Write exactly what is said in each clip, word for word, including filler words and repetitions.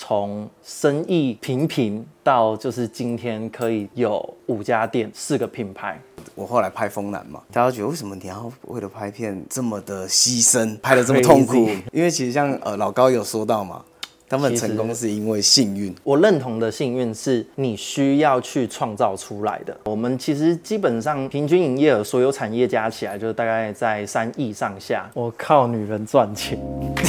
从生意平平到就是今天可以有五家店、四个品牌。 我后来拍风男嘛，大家觉得为什么你要为了拍片这么的牺牲，拍得这么痛苦？因为其实像呃老高有说到嘛。他们成功是因为幸运， 我认同的幸运是你需要去创造出来的。我们其实基本上平均营业额所有产业加起来就大概在三亿上下。我靠女人赚钱。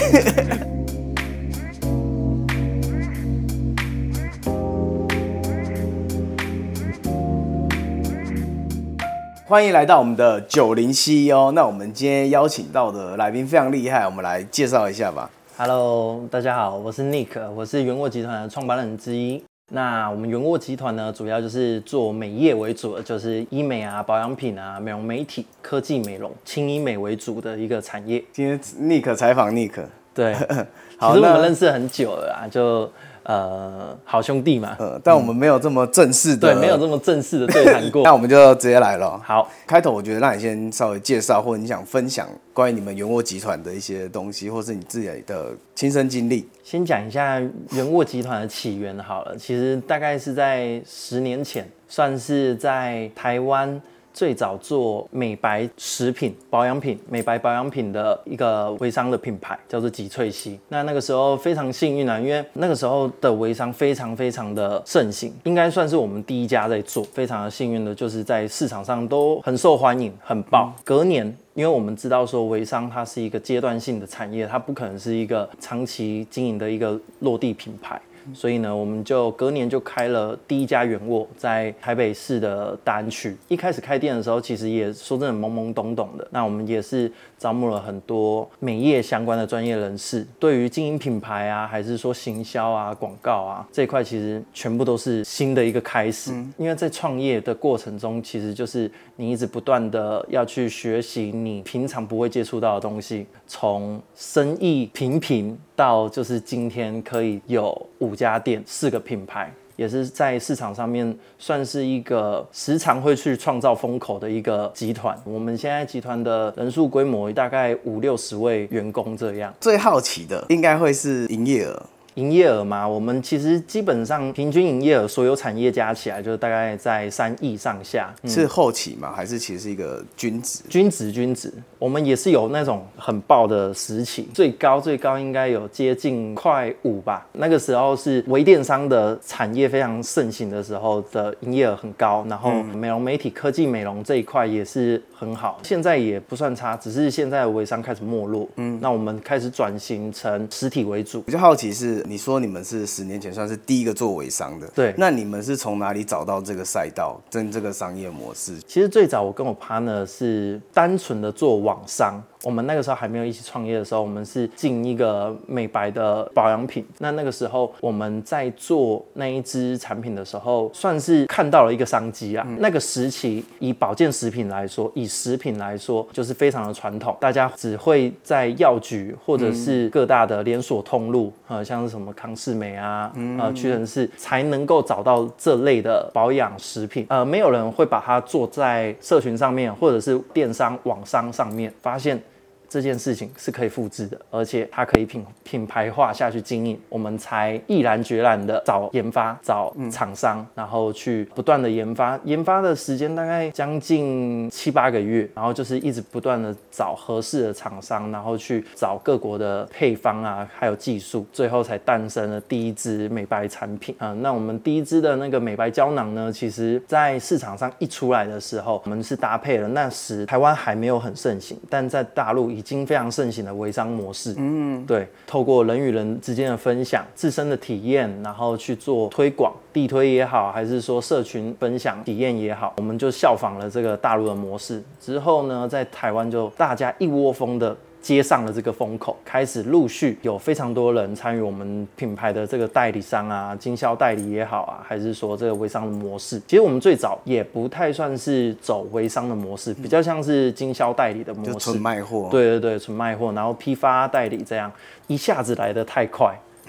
欢迎来到我们的九零 C E O。那我们今天邀请到的来宾非常厉害，我们来介绍一下吧。 Hello， 大家好，我是 Nick， 我是元沃集团的创办人之一。那我们元沃集团呢，主要就是做美业为主的，就是医美啊、保养品啊、美容美体、科技美容、轻医美为主的一个产业。 今天 Nick 采访 Nick， 对，其实我们认识很久了啊，就呃好兄弟嘛。 呃，但我们没有这么正式的， 对，没有这么正式的对谈过。 那我们就直接来了。 好， 开头我觉得让你先稍微介绍，或者你想分享关于你们元沃集团的一些东西，或是你自己的亲身经历。 先讲一下元沃集团的起源好了，其实大概是在十年前，算是在台湾最早做美白食品、保养品、美白保养品的一个微商的品牌，叫做极萃烯。那那个时候非常幸运啊，因为那个时候的微商非常非常的盛行，应该算是我们第一家在做，非常的幸运的，就是在市场上都很受欢迎，很爆。隔年，因为我们知道说微商它是一个阶段性的产业，它不可能是一个长期经营的一个落地品牌。所以呢，我们就隔年就开了第一家元沃，在台北市的大安区。一开始开店的时候，其实也说真的懵懵懂懂的。那我们也是招募了很多美业相关的专业人士，对于经营品牌啊，还是说行销啊、广告啊这一块，其实全部都是新的一个开始。嗯、因为在创业的过程中，其实就是你一直不断的要去学习你平常不会接触到的东西，从生意平平到就是今天可以有五家店、四个品牌，也是在市场上面算是一个时常会去创造风口的一个集团。我们现在集团的人数规模大概五六十位员工这样。 最好奇的应该会是营业额。 营业额嘛，我们其实基本上平均营业额所有产业加起来就大概在三亿上下。 嗯、是后期吗？还是其实是一个均值？ 均值均值，我们也是有那种很爆的时期，最高最高应该有接近快五吧。那个时候是微电商的产业非常盛行的时候的营业额很高，然后美容美体、科技美容这一块也是很好，现在也不算差，只是现在的微商开始没落。嗯，那我们开始转型成实体为主。 比较好奇是。你说你们是十年前算是第一个做微商的， 对， 那你们是从哪里找到这个赛道跟这个商业模式？ 其实最早我跟我 partner 是单纯的做网商。我们那个时候还没有一起创业的时候，我们是进一个美白的保养品。那那个时候我们在做那一支产品的时候，算是看到了一个商机啊。嗯、那个时期以保健食品来说，以食品来说，就是非常的传统，大家只会在药局或者是各大的连锁通路，呃，像是什么康是美啊、呃屈臣氏，才能够找到这类的保养食品。呃，没有人会把它做在社群上面，或者是电商、网商上面，发现。这件事情是可以复制的，而且它可以品品牌化下去经营，我们才毅然决然的找研发、找厂商，嗯、然后去不断的研发。研发的时间大概将近七八个月，然后就是一直不断的找合适的厂商，然后去找各国的配方啊，还有技术，最后才诞生了第一支美白产品啊、嗯。那我们第一支的那个美白胶囊呢，其实在市场上一出来的时候，我们是搭配了那时台湾还没有很盛行，但在大陆已经非常盛行的微商模式。嗯，对，透过人与人之间的分享、自身的体验，然后去做推广，地推也好，还是说社群分享体验也好，我们就效仿了这个大陆的模式。之后呢，在台湾就大家一窝蜂的接上了这个风口，开始陆续有非常多人参与我们品牌的这个代理商啊、经销代理也好啊，还是说这个微商的模式。其实我们最早也不太算是走微商的模式，比较像是经销代理的模式， 就纯卖货。 对对对，纯卖货，然后批发代理这样，一下子来得太快。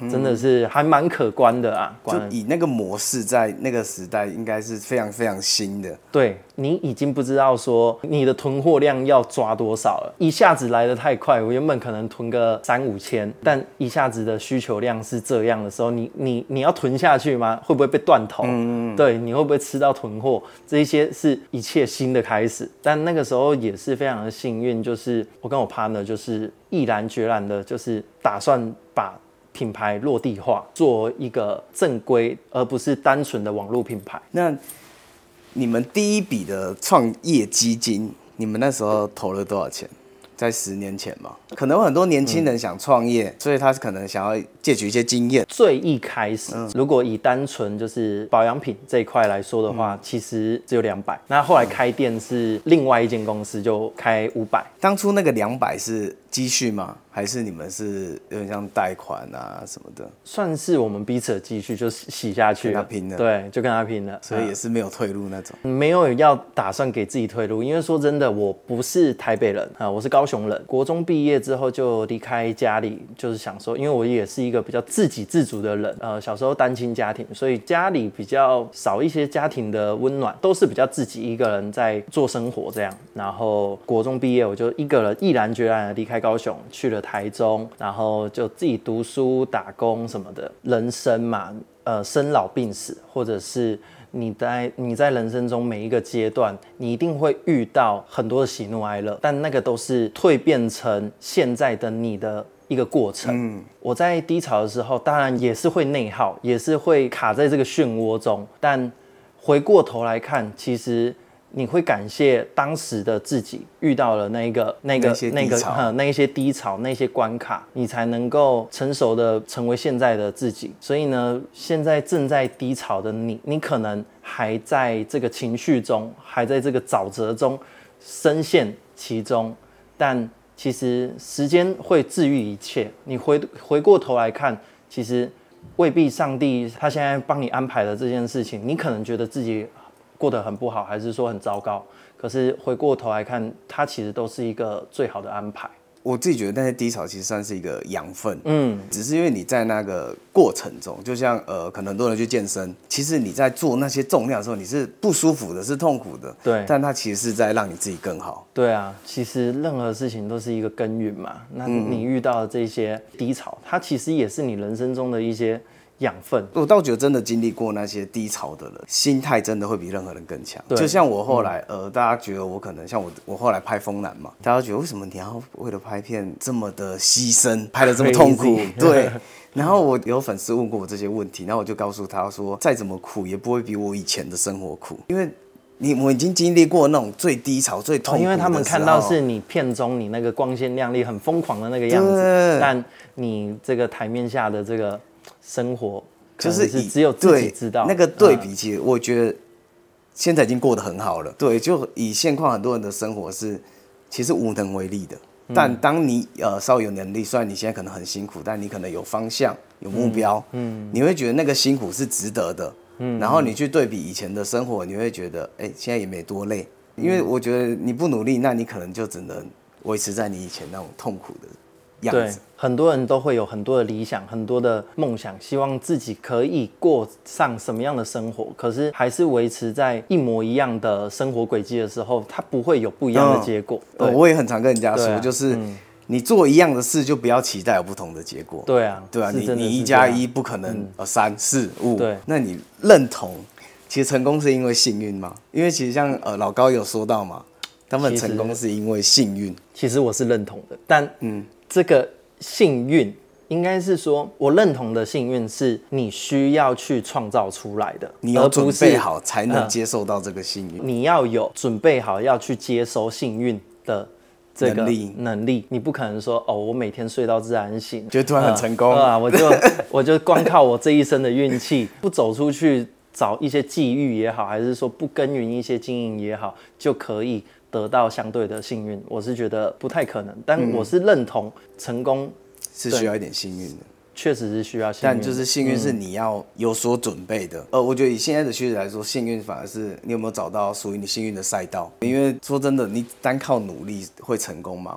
真的是还蛮可观的啊。 就以那个模式在那个时代应该是非常非常新的。 对，你已经不知道说你的囤货量要抓多少了，一下子来得太快，我原本可能囤个三五千，但一下子的需求量是这样的时候，你你你要囤下去吗？会不会被断头？嗯，对，你会不会吃到囤货？这一些是一切新的开始。但那个时候也是非常的幸运，就是我跟我 partner 就是毅然决然的，就是打算把品牌落地化，做一个正规，而不是单纯的网络品牌。 那你们第一笔的创业基金，你们那时候投了多少钱？在十年前嘛，可能有很多年轻人想创业，嗯、所以他可能想要借取一些经验。 最一开始，嗯、如果以单纯就是保养品这一块来说的话，嗯、其实只有两百。那后来开店是另外一间公司就开五百。 当初那个两百是积蓄吗？还是你们是有点像贷款啊什么的？ 算是我们彼此的积蓄就洗下去了， 跟他拼了。 对，就跟他拼了， 所以也是没有退路那种。 没有要打算给自己退路，因为说真的，我不是台北人啊，我是高雄人。国中毕业之后就离开家里，就是想说，因为我也是一个比较自给自足的人，呃，小时候单亲家庭，所以家里比较少一些家庭的温暖，都是比较自己一个人在做生活这样。然后国中毕业，我就一个人毅然决然的离开高雄，去了台中，然后就自己读书、打工什么的。人生嘛，呃，生老病死，或者是你在你在人生中每一个阶段，你一定会遇到很多的喜怒哀乐，但那个都是蜕变成现在的你的一个过程。嗯，我在低潮的时候，当然也是会内耗，也是会卡在这个漩涡中，但回过头来看，其实你会感谢当时的自己遇到了那个、那个、那个、呃、那一些低潮、那些关卡，你才能够成熟的成为现在的自己。所以呢，现在正在低潮的你，你可能还在这个情绪中，还在这个沼泽中深陷其中，但其实时间会治愈一切。你回回过头来看，其实未必上帝他现在帮你安排的这件事情，你可能觉得自己过得很不好，还是说很糟糕？可是回过头来看，它其实都是一个最好的安排。 我自己觉得那些低潮其实算是一个养分，嗯，只是因为你在那个过程中，就像呃，可能很多人去健身，其实你在做那些重量的时候，你是不舒服的，是痛苦的， 对， 但它其实是在让你自己更好。 对啊，其实任何事情都是一个耕耘嘛。那你遇到的这些低潮，它其实也是你人生中的一些养分。 我倒觉得真的经历过那些低潮的人，心态真的会比任何人更强。就像我后来，嗯、呃，大家觉得我可能像我，我后来拍风男嘛，大家觉得为什么你要为了拍片这么的牺牲，拍得这么痛苦？对。然后我有粉丝问过我这些问题，然后我就告诉他说，再怎么苦也不会比我以前的生活苦，因为你我已经经历过那种最低潮、最痛苦的时候， 因为他们看到是你片中你那个光鲜亮丽、很疯狂的那个样子，但你这个台面下的这个生活， 就是只有自己知道。 那个对比，其实我觉得现在已经过得很好了。对，就以现况，很多人的生活是其实无能为力的。嗯、但当你呃稍微有能力，虽然你现在可能很辛苦，但你可能有方向、有目标，嗯，嗯你会觉得那个辛苦是值得的。嗯，然后你去对比以前的生活，你会觉得，哎、欸，现在也没多累。因为我觉得你不努力，那你可能就只能维持在你以前那种痛苦的样子。 对，很多人都会有很多的理想，很多的梦想，希望自己可以过上什么样的生活，可是还是维持在一模一样的生活轨迹的时候，它不会有不一样的结果。 嗯、对，我也很常跟人家说，啊、就是。嗯你做一样的事，就不要期待有不同的结果。 对啊， 对啊，你你一加一不可能、嗯、呃三四五。 对， 那你认同，其实成功是因为幸运吗？因为其实像呃老高有说到嘛，他们成功是因为幸运。 其实我是认同的，但嗯，这个幸运应该是说，我认同的幸运是你需要去创造出来的， 你有准备好才能接受到这个幸运、呃。 你要有准备好要去接收幸运的。这个能力，能力你不可能说哦，我每天睡到自然醒， 就突然很成功啊、呃呃！我就我就光靠我这一生的运气，不走出去找一些际遇也好，还是说不耕耘一些经营也好，就可以得到相对的幸运。我是觉得不太可能，但我是认同成功、嗯、 是需要一点幸运的。 确实是需要幸运， 但就是幸运是你要有所准备的。嗯、呃，我觉得以现在的趋势来说，幸运反而是你有没有找到属于你幸运的赛道。因为说真的，你单靠努力会成功吗？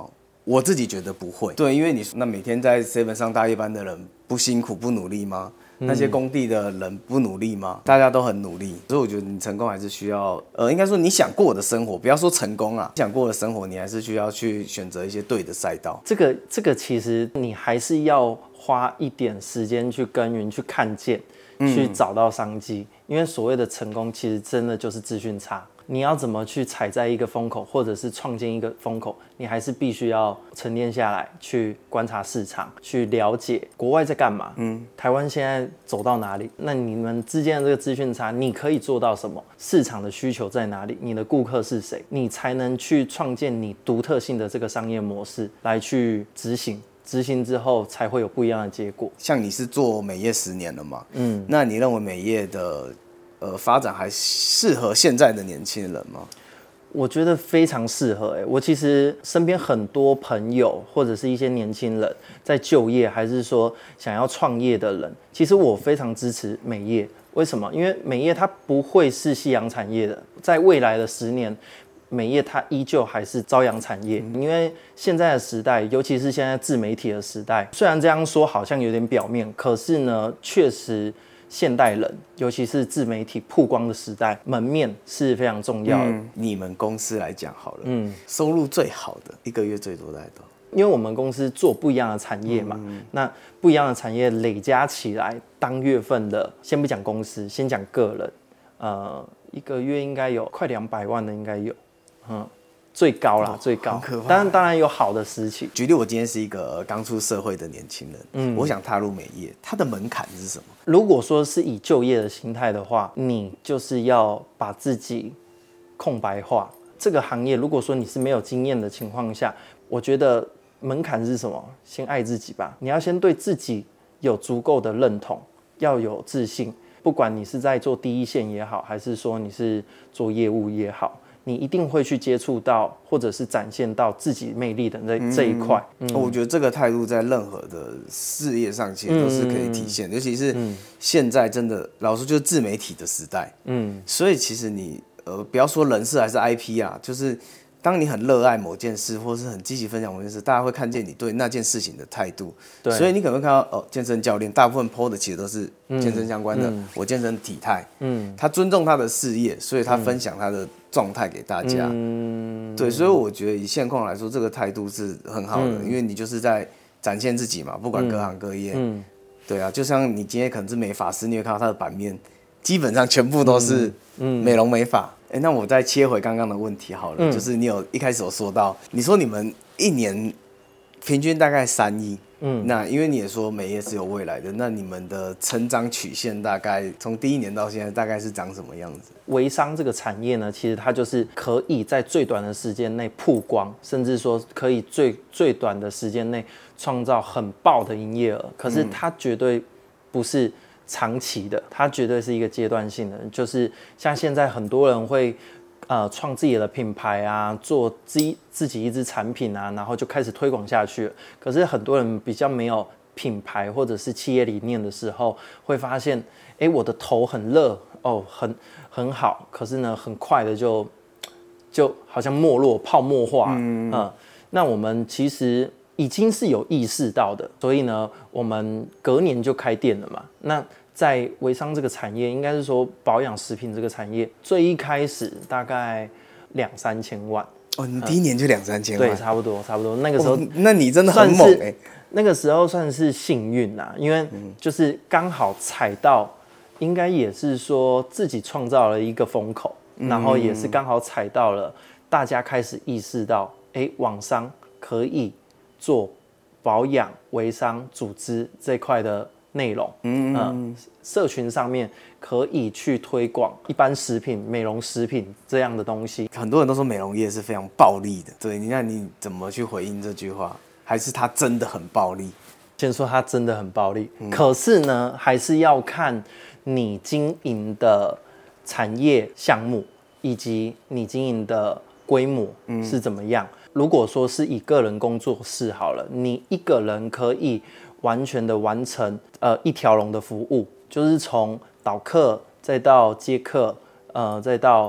我自己觉得不会。对，因为你那每天在 seven 上大夜班的人不辛苦不努力吗？那些工地的人不努力吗？大家都很努力，所以我觉得你成功还是需要，呃，应该说你想过的生活，不要说成功啊，想过的生活，你还是需要去选择一些对的赛道。 这个这个其实你还是要花一点时间去耕耘，去看见，去找到商机。因为所谓的成功，其实真的就是资讯差。你要怎么去踩在一个风口，或者是创建一个风口，你还是必须要沉淀下来，去观察市场，去了解国外在干嘛，嗯，台湾现在走到哪里，那你们之间的这个资讯差，你可以做到什么？市场的需求在哪里？你的顾客是谁？你才能去创建你独特性的这个商业模式来去执行。执行之后才会有不一样的结果。 像你是做美业十年了嘛，嗯，那你认为美业的呃发展还适合现在的年轻人吗？ 我觉得非常适合、欸。我其实身边很多朋友或者是一些年轻人在就业，还是说想要创业的人，其实我非常支持美业。为什么？因为美业它不会是夕阳产业的，在未来的十年。美业它依旧还是朝阳产业，因为现在的时代，尤其是现在自媒体的时代，虽然这样说好像有点表面，可是呢，确实现代人，尤其是自媒体曝光的时代，门面是非常重要的。嗯、 你们公司来讲好了，嗯，收入最好的一个月最多大概多少？ 因为我们公司做不一样的产业嘛，嗯、那不一样的产业累加起来，当月份的，先不讲公司，先讲个人，呃，一个月应该有快两百万的，应该有。嗯，最高啦，哦、最高。当然，当然有好的时期。 举例，我今天是一个刚出社会的年轻人，嗯，我想踏入美业，它的门槛是什么？ 如果说是以就业的心态的话，你就是要把自己空白化。这个行业，如果说你是没有经验的情况下，我觉得门槛是什么？先爱自己吧。你要先对自己有足够的认同，要有自信。不管你是在做第一线也好，还是说你是做业务也好。你一定会去接触到，或者是展现到自己魅力的这、嗯、这一块。嗯、 我觉得这个态度在任何的事业上其实都是可以体现的，嗯、尤其是现在真的，老实就是自媒体的时代。嗯，所以其实你呃，不要说人事还是 I P 啊，就是当你很热爱某件事，或是很积极分享某件事，大家会看见你对那件事情的态度。对，所以你可能会看到哦，健身教练大部分 po 的其实都是健身相关的，嗯、我健身体态。嗯，他尊重他的事业，所以他分享他的状态给大家。嗯，对，所以我觉得以现况来说，这个态度是很好的，嗯、因为你就是在展现自己嘛，不管各行各业。嗯，对啊，就像你今天可能是美发师，你会看到他的版面，基本上全部都是美容美发。哎，那我再切回刚刚的问题好了，嗯、就是你有一开始有说到，你说你们一年平均大概三亿，嗯，那因为你也说美业是有未来的，那你们的成长曲线大概从第一年到现在大概是长什么样子？ 微商这个产业呢，其实它就是可以在最短的时间内曝光，甚至说可以最最短的时间内创造很爆的营业额，可是它绝对不是长期的，它绝对是一个阶段性的，就是像现在很多人会呃创自己的品牌啊，做自己自己一支产品啊，然后就开始推广下去了。可是很多人比较没有品牌或者是企业理念的时候，会发现，哎，我的头很热哦，很很好，可是呢，很快的就就好像没落、泡沫化。嗯、呃，那我们其实已经是有意识到的，所以呢，我们隔年就开店了嘛。那在微商这个产业，应该是说保养食品这个产业，最一开始大概两三千万。 哦，你第一年就两三千万？ 对，差不多，差不多。那个时候， 哦、那你真的很猛哎、欸。 那个时候算是幸运啦，因为就是刚好踩到，应该也是说自己创造了一个风口，嗯、然后也是刚好踩到了大家开始意识到，哎，网商可以做保养、微商、组织这块的内容，嗯、呃，社群上面可以去推广一般食品、美容食品这样的东西。 很多人都说美容业是非常暴利的，对，你看你怎么去回应这句话？还是它真的很暴利？ 先说它真的很暴利，嗯、可是呢，还是要看你经营的产业项目以及你经营的规模是怎么样。嗯、如果说是以个人工作室好了，你一个人可以完全的完成呃一条龙的服务，就是从导客再到接客，呃，再到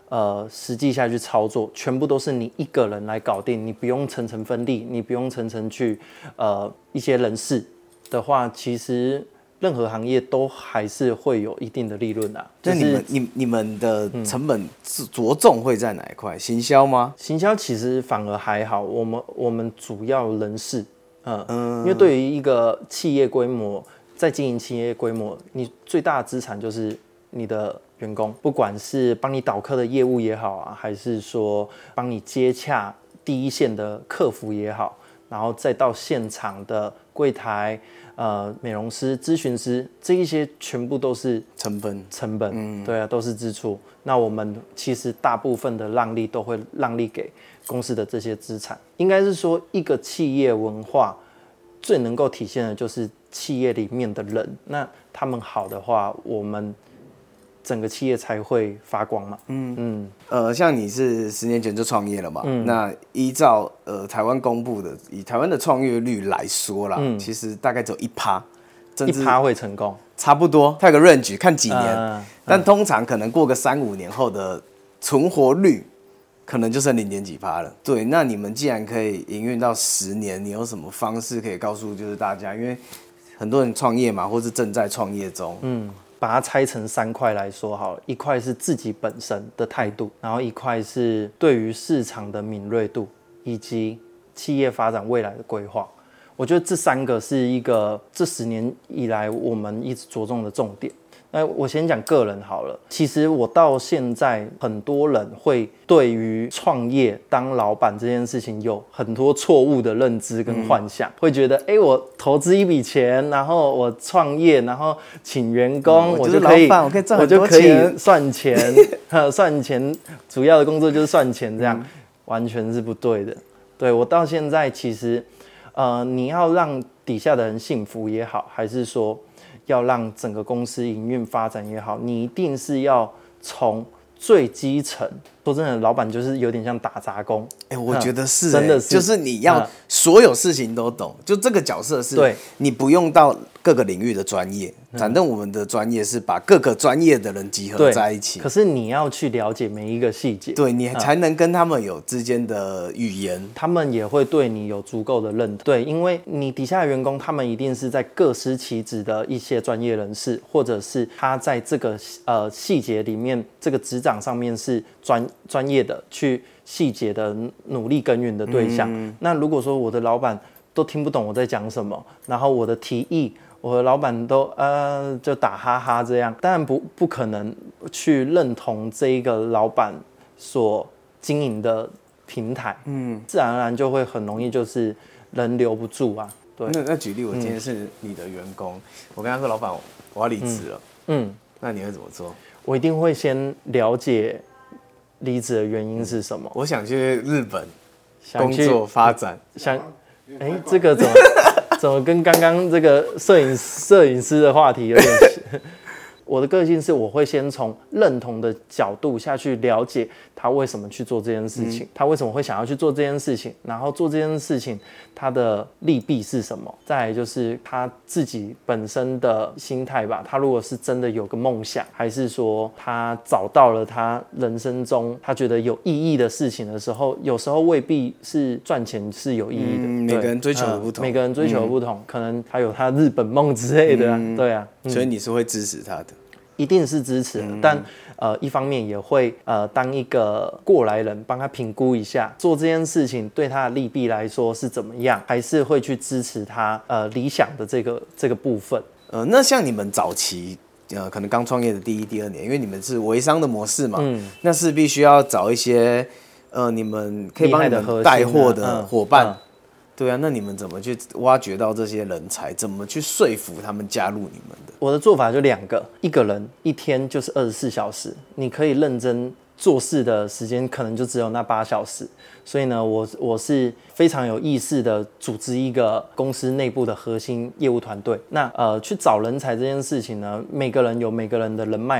呃实际下去操作，全部都是你一个人来搞定，你不用层层分立，你不用层层去呃一些人事的话，其实任何行业都还是会有一定的利润啊。 那、就是、你们你你们的成本是着重会在哪一块？行销吗？ 行销其实反而还好，我们我们主要人事，嗯，嗯因为对于一个企业规模，在经营企业规模，你最大的资产就是你的员工，不管是帮你导客的业务也好啊，还是说帮你接洽第一线的客服也好，然后再到现场的柜台。呃，美容师、咨询师，这一些全部都是成本， 成本，嗯，对啊，都是支出。那我们其实大部分的让利都会让利给公司的这些资产。应该是说，一个企业文化最能够体现的就是企业里面的人。那他们好的话，我们整个企业才会发光嘛。嗯嗯。 呃，像你是十年前就创业了嘛？嗯。那依照呃台湾公布的，以台湾的创业率来说啦，嗯、其实大概只有一趴， 一趴会成功， 差不多。它有个 range， 看几年， 嗯、 但通常可能过个三五年后的存活率，可能就剩零点几趴了。对，那你们既然可以营运到十年，你有什么方式可以告诉就是大家？因为很多人创业嘛，或是正在创业中， 嗯。把它拆成三块来说好了，一块是自己本身的态度，然后一块是对于市场的敏锐度，以及企业发展未来的规划。我觉得这三个是一个这十年以来我们一直着重的重点。那我先讲个人好了，其实我到现在很多人会对于创业当老板这件事情有很多错误的认知跟幻想，嗯、会觉得哎、欸，我投资一笔钱，然后我创业，然后请员工， 嗯、 我就可以， 我可以赚很多钱，我就可以算钱，算钱，主要的工作就是算钱，这样、嗯、完全是不对的。对，我到现在其实，呃，你要让底下的人幸福也好，还是说要让整个公司营运发展也好，你一定是要从最基层。说真的，老板就是有点像打杂工。 哎、欸，我觉得是、欸， 真的是， 就是你要所有事情都懂。嗯、就这个角色是， 对， 你不用到各个领域的专业，反正我们的专业是把各个专业的人集合在一起。 可是你要去了解每一个细节， 对你才能跟他们有之间的语言、嗯， 他们也会对你有足够的认同。对，因为你底下的员工，他们一定是在各司其职的一些专业人士，或者是他在这个呃细节里面，这个职掌上面是专专业的，去细节的努力耕耘的对象。嗯、那如果说我的老板都听不懂我在讲什么，然后我的提议，我的老板都呃就打哈哈这样，当然不不可能去认同这一个老板所经营的平台，嗯，自然而然就会很容易就是人留不住啊。对， 那那举例，我今天是你的员工，嗯、我跟他说老板我要离职了，嗯，那你会怎么做？ 我一定会先了解离职的原因是什么。 我想去日本工作发展， 想，哎、欸，这个怎么怎么跟刚刚这个摄影摄影师的话题有点？我的个性是，我会先从认同的角度下去了解他为什么去做这件事情，嗯、他为什么会想要去做这件事情，然后做这件事情他的利弊是什么，再来就是他自己本身的心态吧。他如果是真的有个梦想，还是说他找到了他人生中他觉得有意义的事情的时候，有时候未必是赚钱是有意义的。 嗯、每个人追求的不同、 呃，每个人追求的不同，嗯、可能他有他日本梦之类的、啊嗯，对啊、 嗯，所以你是会支持他的。 一定是支持的，嗯、但呃，一方面也会呃，当一个过来人，帮他评估一下，做这件事情对他的利弊来说是怎么样，还是会去支持他呃理想的这个这个部分。 呃，那像你们早期呃，可能刚创业的第一、第二年，因为你们是微商的模式嘛，嗯、那是必须要找一些呃，你们可以帮你们带货的伙伴。嗯嗯对啊，那你们怎么去挖掘到这些人才？怎么去说服他们加入你们的？ 我的做法就两个，一个人一天就是二十四小时，你可以认真做事的时间可能就只有那八小时。所以呢，我我是非常有意识的组织一个公司内部的核心业务团队。那呃，去找人才这件事情呢，每个人有每个人的人脉网。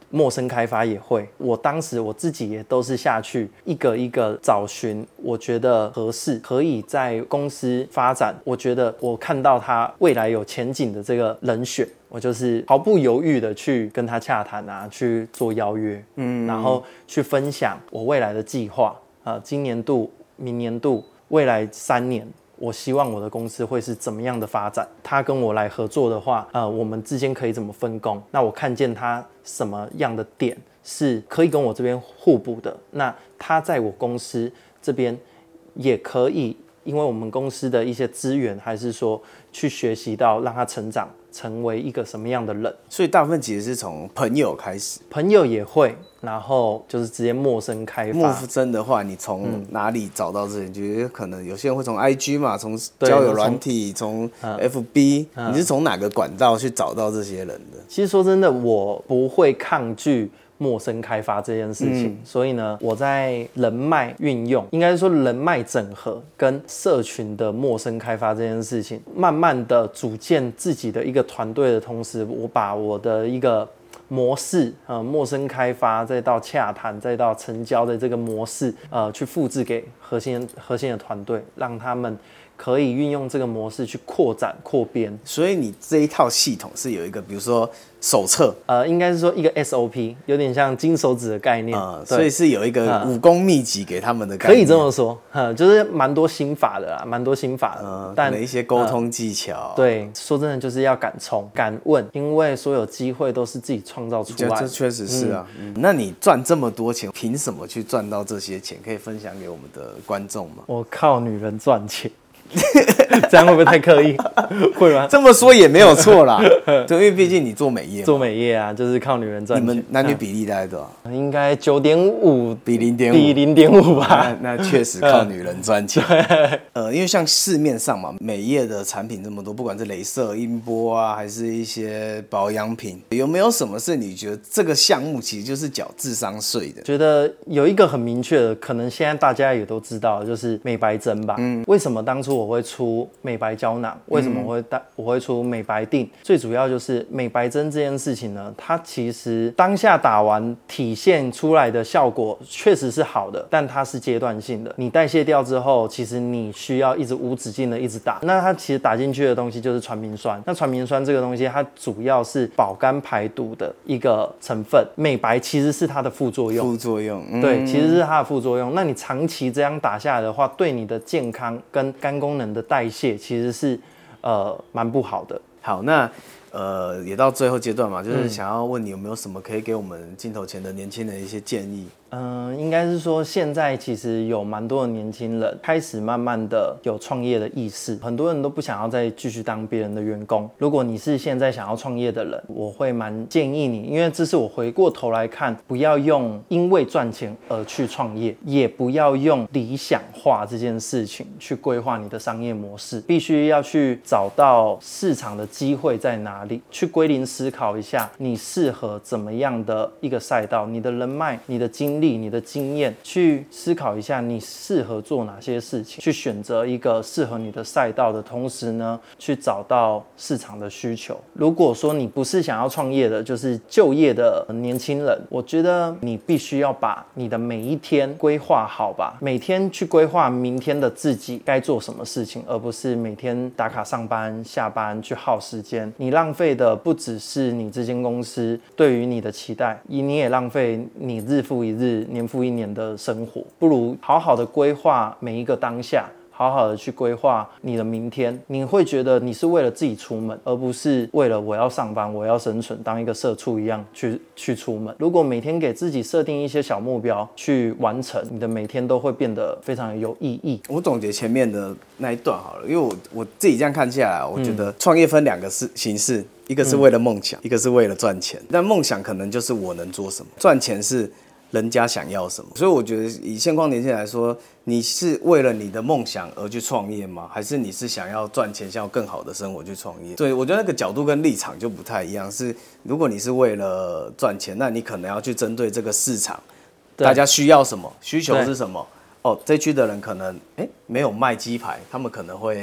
陌生开发也会。我当时我自己也都是下去一个一个找寻，我觉得合适可以在公司发展，我觉得我看到他未来有前景的这个人选，我就是毫不犹豫的去跟他洽谈啊，去做邀约，嗯，然后去分享我未来的计划，呃，今年度、明年度、未来三年。我希望我的公司会是怎么样的发展？他跟我来合作的话，呃，我们之间可以怎么分工？那我看见他什么样的点是可以跟我这边互补的，那他在我公司这边也可以，因为我们公司的一些资源，还是说去学习到让他成长，成为一个什么样的人。 所以大部分其实是从朋友开始， 朋友也会。然后就是直接陌生开发。 陌生的话，你从哪里找到这些？觉得可能有些人会从 I G 嘛，从交友软体，从 F B，、嗯、你是从哪个管道去找到这些人的？ 其实说真的，我不会抗拒陌生开发这件事情，嗯、所以呢，我在人脉运用，应该是说人脉整合跟社群的陌生开发这件事情，慢慢的组建自己的一个团队的同时，我把我的一个模式，呃，陌生开发，再到洽谈，再到成交的这个模式，呃，去复制给核心核心的团队，让他们可以运用这个模式去扩展扩编。 所以你这一套系统是有一个，比如说手册， 呃，应该是说一个 S O P， 有点像金手指的概念， 呃、所以是有一个武功秘籍给他们的概念， 可以这么说，呃、就是蛮多心法的啦，蛮多心法的， 呃、 但可能一些沟通技巧、 呃，对，说真的就是要敢冲敢问，因为所有机会都是自己创造出来的， 这确实是啊。嗯嗯、那你赚这么多钱，凭什么去赚到这些钱？可以分享给我们的观众吗？ 我靠女人赚钱。这样会不会太刻意？会吗？ 这么说也没有错啦，对，因为毕竟你做美业， 做美业啊，就是靠女人赚钱。 你们男女比例大概多少？ 应该九点五比零点五， 比零点五吧。 那确实靠女人赚钱。呃，因为像市面上嘛，美业的产品这么多，不管是雷射、音波啊，还是一些保养品，有没有什么是你觉得这个项目其实就是缴智商税的？ 觉得有一个很明确的，可能现在大家也都知道，就是美白针吧。嗯，为什么当初我会出美白胶囊？为什么我会带我会出美白锭？最主要就是美白针这件事情呢，它其实当下打完体现出来的效果确实是好的，但它是阶段性的。你代谢掉之后，其实你需要一直无止境的一直打。那它其实打进去的东西就是传明酸。那传明酸这个东西，它主要是保肝排毒的一个成分，美白其实是它的副作用。 副作用，嗯、 对，其实是它的副作用。那你长期这样打下来的话，对你的健康跟肝功能的代谢其实是呃蛮不好的。 好，那呃也到最后阶段嘛，就是想要问你有没有什么可以给我们镜头前的年轻人一些建议？ 嗯、呃，应该是说现在其实有蛮多的年轻人开始慢慢的有创业的意识，很多人都不想要再继续当别人的员工。如果你是现在想要创业的人，我会蛮建议你，因为这是我回过头来看，不要用因为赚钱而去创业，也不要用理想化这件事情去规划你的商业模式，必须要去找到市场的机会在哪里，去归零思考一下你适合怎么样的一个赛道，你的人脉、你的经历、你的经验，去思考一下你适合做哪些事情，去选择一个适合你的赛道的同时呢，去找到市场的需求。如果说你不是想要创业的，就是就业的年轻人，我觉得你必须要把你的每一天规划好吧，每天去规划明天的自己该做什么事情，而不是每天打卡上班下班去耗时间。你浪费的不只是你这间公司对于你的期待，你也浪费你日复一日年复一年的生活，不如好好的规划每一个当下，好好的去规划你的明天。你会觉得你是为了自己出门，而不是为了我要上班我要生存当一个社畜一样去去出门。如果每天给自己设定一些小目标去完成，你的每天都会变得非常有意义。 我总结前面的那一段好了，因为我我自己这样看下来，我觉得创业分两个形式，一个是为了梦想、嗯、一个是为了赚钱。但梦想可能就是我能做什么，赚钱是人家想要什么。所以我觉得以现况年轻人来说，你是为了你的梦想而去创业吗？还是你是想要赚钱想要更好的生活去创业？对，我觉得那个角度跟立场就不太一样。是如果你是为了赚钱，那你可能要去针对这个市场大家需要什么，需求是什么。哦，这区的人可能哎没有卖鸡排，他们可能会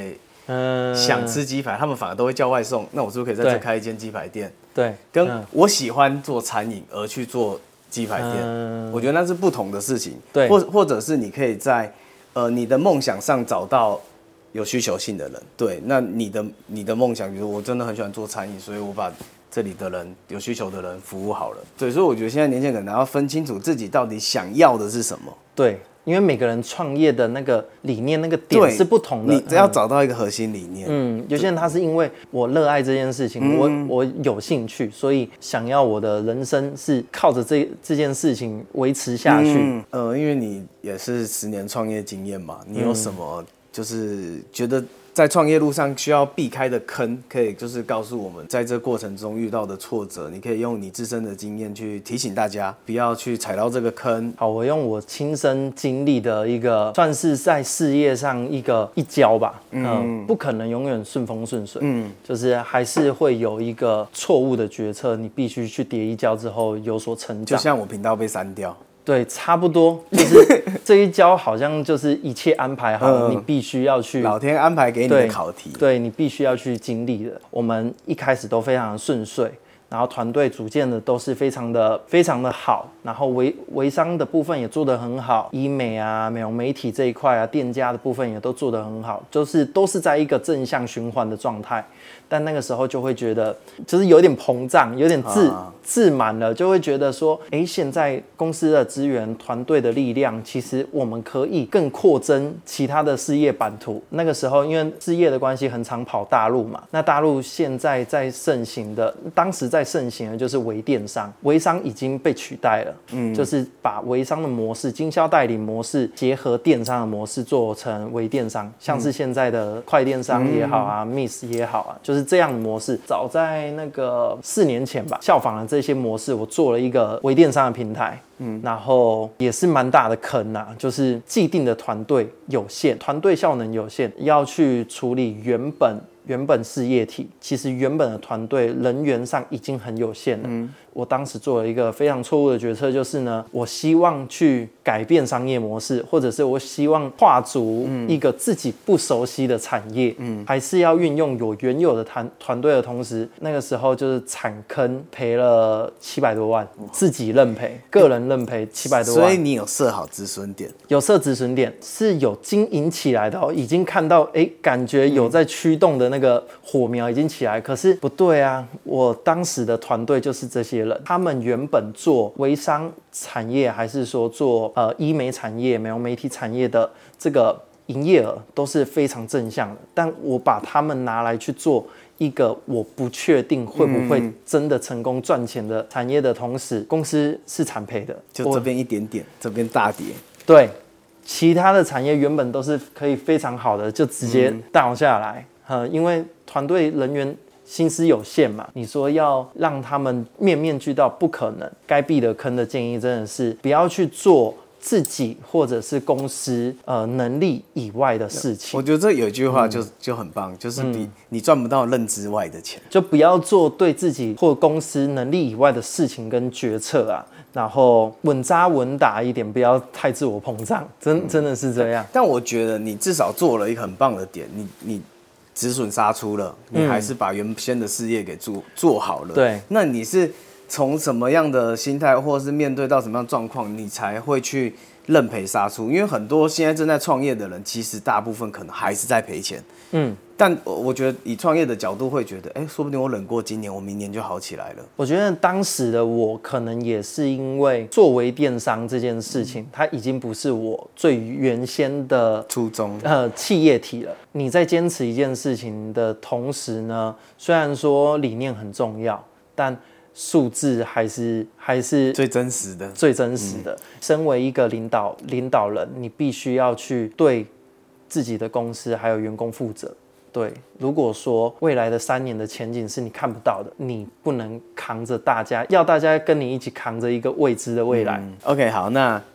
嗯， 想吃鸡排，他们反而都会叫外送。那我是不是可以在这开一间鸡排店？ 对， 跟嗯我喜欢做餐饮而去做鸡排店， 嗯我觉得那是不同的事情。 对， 或或者是你可以在呃你的梦想上找到有需求性的人。对，那你的你的梦想，比如我真的很喜欢做餐饮，所以我把这里的人有需求的人服务好了。对，所以我觉得现在年轻人可能要分清楚自己到底想要的是什么。 对，因为每个人创业的那个理念、那个点是不同的， 你只要找到一个核心理念。 嗯，有些人他是因为我热爱这件事情，嗯、我我有兴趣，所以想要我的人生是靠着这这件事情维持下去。 嗯，呃，因为你也是十年创业经验嘛，你有什么就是觉得在创业路上需要避开的坑，可以就是告诉我们，在这过程中遇到的挫折，你可以用你自身的经验去提醒大家，不要去踩到这个坑。 好，我用我亲身经历的一个，算是在事业上一个一跤吧。嗯、呃，不可能永远顺风顺水。嗯，就是还是会有一个错误的决策，你必须去跌一跤之后有所成长。 就像我频道被删掉。 对，差不多，就是这一跤好像就是一切安排好了，嗯、你必须要去老天安排给你的考题， 对，对你必须要去经历的。我们一开始都非常的顺遂，然后团队组建的都是非常的非常的好，然后微微商的部分也做得很好，医美啊、美容媒体这一块啊，店家的部分也都做得很好，就是都是在一个正向循环的状态。但那个时候就会觉得，就是有点膨胀，有点自、啊、自满了，就会觉得说，哎，现在公司的资源、团队的力量，其实我们可以更扩增其他的事业版图。那个时候因为事业的关系，很常跑大陆嘛，那大陆现在在盛行的，当时在盛行的就是微电商，微商已经被取代了，嗯，就是把微商的模式、经销代理模式结合电商的模式做成微电商，像是现在的快电商也好啊、嗯、Miss 也好啊，就是这样的模式。早在那个四年前吧，效仿了这些模式，我做了一个微电商的平台，嗯，然后也是蛮大的坑啊，就是既定的团队有限，团队效能有限，要去处理原本原本事业体，其实原本的团队人员上已经很有限了。嗯，我当时做了一个非常错误的决策，就是呢，我希望去改变商业模式，或者是我希望跨足一个自己不熟悉的产业，嗯，还是要运用有原有的团团队的同时，那个时候就是产坑赔了七百多万，自己认赔，个人认赔七百多万。 所以你有设好止损点？ 有设止损点，是有经营起来的哦，已经看到，哎，感觉有在驱动的那个火苗已经起来，可是不对啊，我当时的团队就是这些人，他们原本做微商产业，还是说做呃医美产业、美容媒体产业的这个营业额都是非常正向的，但我把他们拿来去做一个我不确定会不会真的成功赚钱的产业的同时，公司是惨赔的， 就这边一点点，这边大跌。 对，其他的产业原本都是可以非常好的，就直接倒下来。嗯，因为团队人员心思有限嘛，你说要让他们面面俱到，不可能。该避的坑的建议真的是不要去做自己或者是公司呃能力以外的事情。 我觉得这有一句话就、嗯、就很棒，就是比你赚不到认知外的钱， 就不要做对自己或公司能力以外的事情跟决策啊。然后稳扎稳打一点，不要太自我膨胀，真真的是这样。 但我觉得你至少做了一个很棒的点，你你止损杀出了，你还是把原先的事业给做做好了。 对， 那你是从什么样的心态，或是面对到什么样的状况，你才会去认赔杀出？因为很多现在正在创业的人，其实大部分可能还是在赔钱。嗯，但我觉得以创业的角度会觉得，哎、欸，说不定我忍过今年，我明年就好起来了。 我觉得当时的我可能也是因为作为电商这件事情，嗯、它已经不是我最原先的初衷， 呃，企业体了。你在坚持一件事情的同时呢，虽然说理念很重要，但数字还是还是最真实的， 最真实的。嗯、身为一个领导领导人，你必须要去对自己的公司还有员工负责。对，如果说未来的三年的前景是你看不到的，你不能扛着大家，要大家跟你一起扛着一个未知的未来。 嗯、OK， 好，那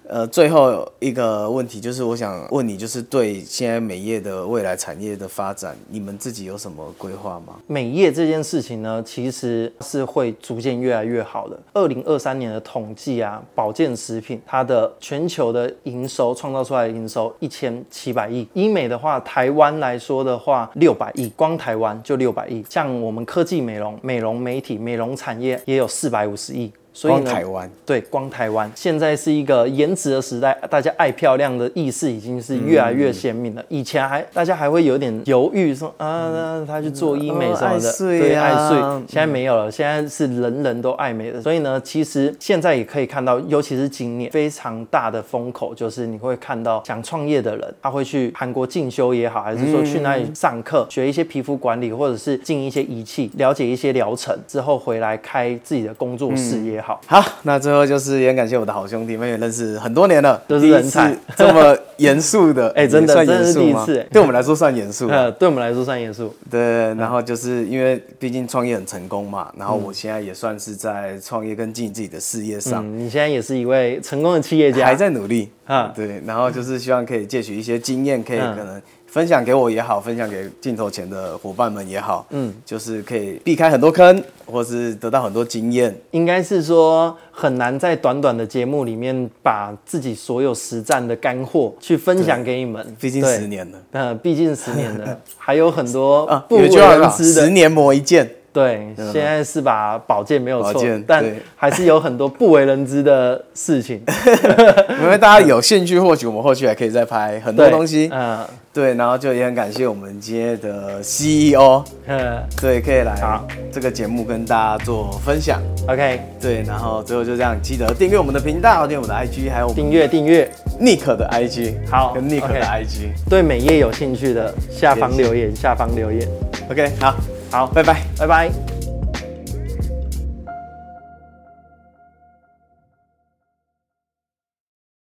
呃，最后一个问题就是，我想问你，就是对现在美业的未来产业的发展，你们自己有什么规划吗？ 美业这件事情呢，其实是会逐渐越来越好的。二零二三年的统计啊，保健食品它的全球的营收创造出来的营收一千七百亿，医美的话，台湾来说的话六百亿，光台湾就六百亿。像我们科技美容、美容媒体、美容产业也有四百五十亿。所以呢， 光台湾对，光台湾现在是一个颜值的时代，大家爱漂亮的意识已经是越来越鲜明了。嗯、以前还大家还会有点犹豫说啊，他去做医美什么的， 哦、爱对，爱睡。 嗯、 现在没有了，现在是人人都爱美的。所以呢，其实现在也可以看到，尤其是今年非常大的风口，就是你会看到想创业的人，他会去韩国进修也好，还是说去那里上课，学一些皮肤管理，或者是进一些仪器，了解一些疗程之后回来开自己的工作室也好。 嗯、好，那最后就是也感谢我的好兄弟们，也认识很多年了， 都是人才， 这么严肃的， 哎、欸，真的算真的是第一吗？ 次， 对我们来说算严肃， 呃，对我们来说算严肃。 对，然后就是因为毕竟创业很成功嘛，然后我现在也算是在创业跟经营自己的事业上。 嗯，你现在也是一位成功的企业家， 还在努力啊。 对，然后就是希望可以借取一些经验，可以可能分享给我也好，分享给镜头前的伙伴们也好，嗯，就是可以避开很多坑，或是得到很多经验。 应该是说很难在短短的节目里面把自己所有实战的干货去分享给你们。 毕竟十年了， 呃，毕竟十年了，还有很多不为人知的。 十年磨一剑。 对，现在是把宝剑没有错，但对还是有很多不为人知的事情。 因为大家有兴趣，或许我们后续还可以再拍很多东西。嗯，对，然后就也很感谢我们今天的 C E O， 嗯，对，可以来这个节目跟大家做分享。 OK， 对，然后最后就这样，记得订阅我们的频道，订阅我们的 I G， 还有订阅订阅 Nick 的 I G， 好， 跟 Nick 的 okay, I G， 对美业有兴趣的下方留言，下方留言。 OK， 好。 好， 拜拜， 拜拜。